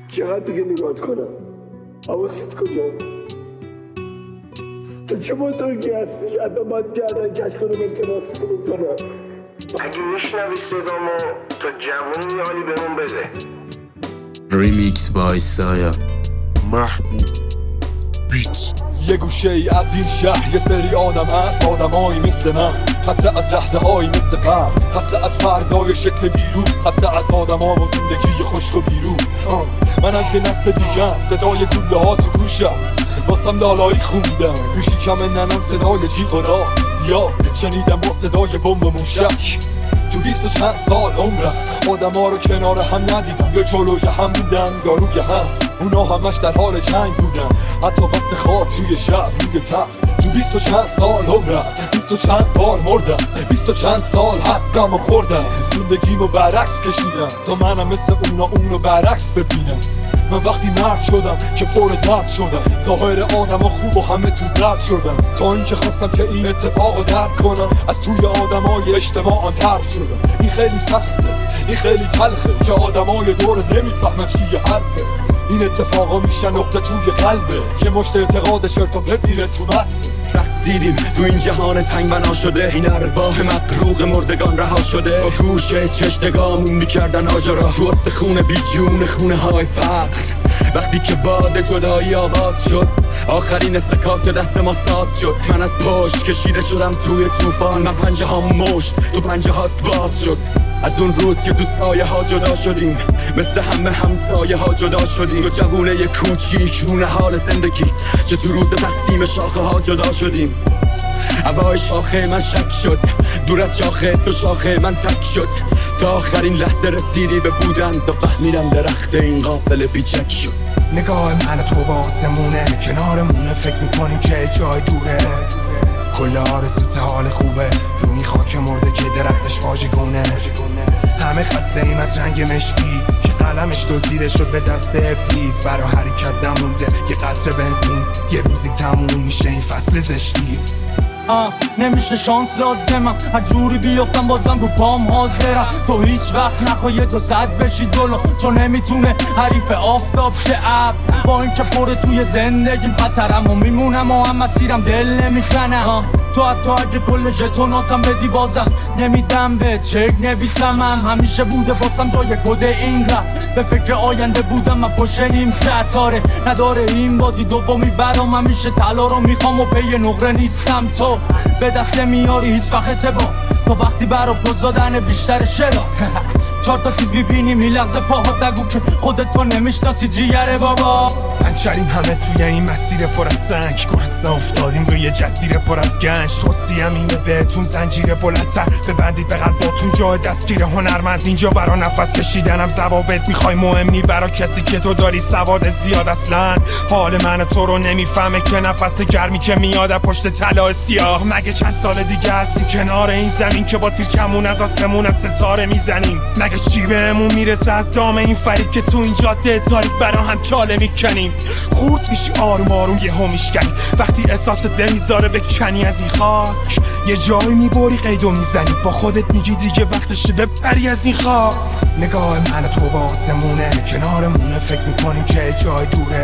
چقدر دیگه نگاهت کنم؟ حواست کجاست؟ تو چه بزرگی هستی که حتی باید گردن کش کنم التماس کنم؟ اگه میشنوی صدامو تا جوونی حالی بهمون بده. ریمیکس بای سایا محبوب بیت. یه گوشه ای از این شهر یه سری آدم هست، آدمایی مثل من، خسته از لحظه هایی مثل قبل، خسته از فردای شکل دیروز، خسته از آدم ها و زندگی خشک و بیرون. من از یه نسل دیگم، صدای گوله ها تو گوشم، واسم لالایی خوندم تو شکم ننم، صدای جیغ و راه زیاد شنیدم با صدای بمب و موشک. تو 20 و چند سال عمرم آدم ها رو کنار هم ندیدم، یا جلوی هم بودن یا روی هم، اونا همش در حال جنگ بودن، حتی وقت خواب توی شب روی تب. تو 20 و چند سال عمرم 20 و چند بار مردم، 20 و چند سال حقم رو خوردم، زندگیمو برعکس کشیدم تا منم مثل اونا اونو برعکس ببینم. من وقتی مرد شدم که پر درد شدم، ظاهر آدم ها خوب و همه تو زرد شدم، تا اینکه خواستم که این اتفاق رو درک کنم، از توی آدم های اجتماعان طرد شدم. این خیلی سخته، این خیلی تلخه که آدم های دوره نمیفهمن چیه حرفه. این اتفاقا میشن نقطه توی قلبه، یه مشت اعتقاد چرت و پرت میره تو مغز. رقصیدیم تو این جهان تنگ بنا شده، این ارواح مغروق مردگان رها شده، با گوشه چشنگامون میکردن آجرا تو استخون بی جون خونه های فقر. وقتی که باد جدایی آواز شد، آخرین استکاک دست ما ساز شد، من از پشت کشیده شدم توی طوفان، من پنجه ها مشت تو پنجه هات باز شد. از اون روز که تو سایه ها جدا شدیم، مثل همه همسایه ها جدا شدیم، و جوونه یه کوچیک رونه حال زندگی که تو روز تقسیم شاخه ها جدا شدیم. هوای شاخه من شک شد، دور از شاخه تو شاخه من تک شد، تا آخرین لحظه رسیدی به بودن، تا فهمیدم درخت این قافله بیچک شد. نگاه من تو با آسمونه، کنارمونه، فکر میکنیم که جای دوره، کل آرزوت حال خوبه، روی این خاک مرده که درختش واژگونه. همه خسته ایم از رنگ مشکی که قلمش دزدیده شد به دست ابلیس، برا حرکت نمونده یه قطره بنزین، یه روزی تموم میشه این فصل زشتی. نمیشه شانس لازمم، هر جوری بیافتم بازم رو پام حاضرم، تو هیچ وقت نخواهی تو صد بشی جلو، چون نمیتونه حریف آفتاب شه ابر. با اینکه پر توی زندگیم خطرم و میمونم و هم مسیرم دل نمیخنم، تو حتی اگه کل ژتوناتم بدی بازم نمیدم به چک نویسمم. همیشه بوده واسم جای کد این رپ، به فکر آینده بودم من پشت نیم ستاره، نداره این بازی دومی برام، همیشه طلا رو میخوام و پی نقره نیستم، تو به دست نمیاری هیچ وقت اعتبار، تو وقتی برا پوز دادن بیشتر شلا. 4 تا چیز میبینیم این لحظه پاهات، نگو که خودت تو نمیشناسی جیگره بابا. پنچریم همه توی این مسیر پر از سنگ، گرسنه افتادیم روی جزیره پر از گنج، توصیه‌ام اینه بهتون زنجیره بلندتر ببندید به قلباتون، جای دستگیر هنرمند اینجا، برا نفس کشیدنم ضوابط میخوای مهم نی، برا کسی که تو داری سواد زیاد. اصلا حال من تو رو نمیفهمه که نفس گرمی که میاد پشت طلا سیاه. مگه چند سال دیگه هستیم کنار این زمین که با تیر کمون از آسمونم ستاره میزنیم؟ مگه چی بهمون میرسه از دام این فریب که تو این جاده تاریک برا هم چاله میکنیم؟ خورد میشی آروم آروم یهو میشکنی، وقتی احساست نمیذاره بکنی از این خاک، یه جایی میبری قیدو میزنی، با خودت میگی دیگه وقتشه بپری از این خاک. نگاه من تو با آسمونه، کنارمونه، فکر میکنیم که جای دوره،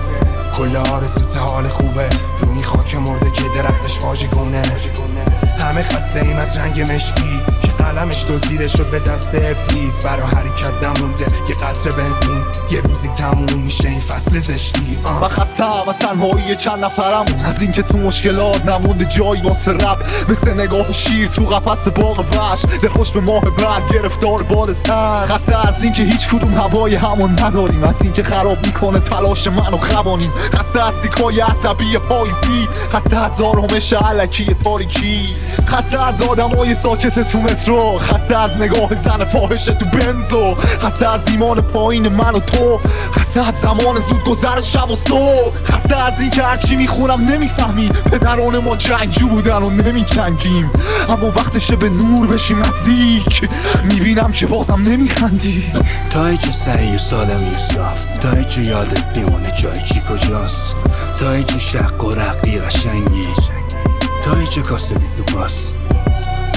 کل آرزوت حال خوبه، روی این خاک مرده که درختش واژگونه. همه خسته ایم از رنگ مشکی که قلمش دزدیده شد به دست ابلیس، برا حرکت نمونده یه قطره بنزین، یه روزی تموم میشه این فصل زشتی. من خستم از تنهایی چند نفرم، از اینکه تو مشکلات نمونده جایی واسه رب، مثل نگاه شیر تو قفس باغ وحش، دلخوش به ماه بعد گرفتار باد سر. خسته از اینکه هیچ کدوم هوای همون نداریم، از اینکه خراب میکنه تلاش منو خوانیم، خسته از تیکای عصبی پاییزی، خسته از آرامش الکی تاریکی، خسته از آدمای ساکت تو مترو، خسته از نگاه زن فاحشه تو بنزو، خسته از ایمان پایین من و تو، خسته از زمان زود گذر شب و صبح، خسته از این که هرچی میخونم نمیفهمی، پدران ما جنگجو بودن و نمیجنگیم، اما وقتشه به نور بشیم نزدیک، میبینم که بازم نمیخندی. تا اینجا سعی و سالم یوسف، تا اینجا یادت بیمونه جای چی کجاست، تا اینجا شق و رقی قشنگی، تا اینجا کاسه بی تو باس، تا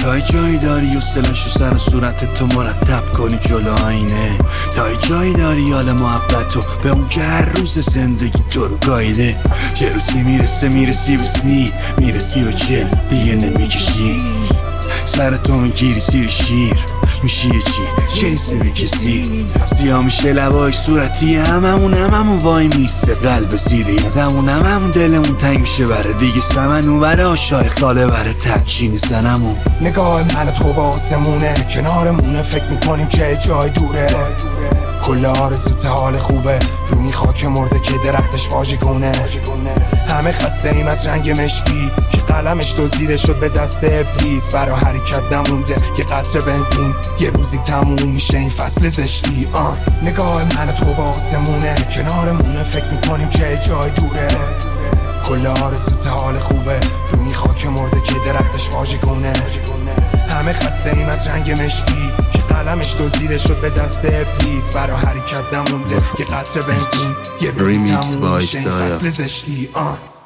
تا جایی داری و سلنشو سر و صورت تو مرتب کنی جلو آینه تا جایی داری حال محبتو به اون که هر روز زندگی تو رو گایده چه روزی میرسی و چل دیگه نمیکشی سر تو میگیری زیر شیر میشی یه چی جنس کسی سیاه میشه لبای صورتی هممون وای میسته قلب زیر یقمون هممون دلمون تنگ میشه بره دیگه سمنو بره آشای خاله بره تکچین زنمون نگاه من تو با آسمونه کنارمونه فکر میکنیم که جای دوره کل آرزوت حال خوبه روی این خاک مرده که درختش واژگونه همه خسته ایم از رنگ مشکی که قلمش دزدیده شد به دست ابلیس برا حرکت نمونده یه قطره بنزین یه روزی تموم میشه این فصل زشتی نگاه من تو با آسمونه کنارمونه فکر میکنیم که جای دوره کل آرزوت حال خوبه روی این خاک مرده که درختش واژگونه همه خسته ایم از رنگ مشکی که قلمش دزدیده شد به دست ابلیس برا حرکت نمونده یه قطره بنزین یه روزی تموم میشه این فصل زشتی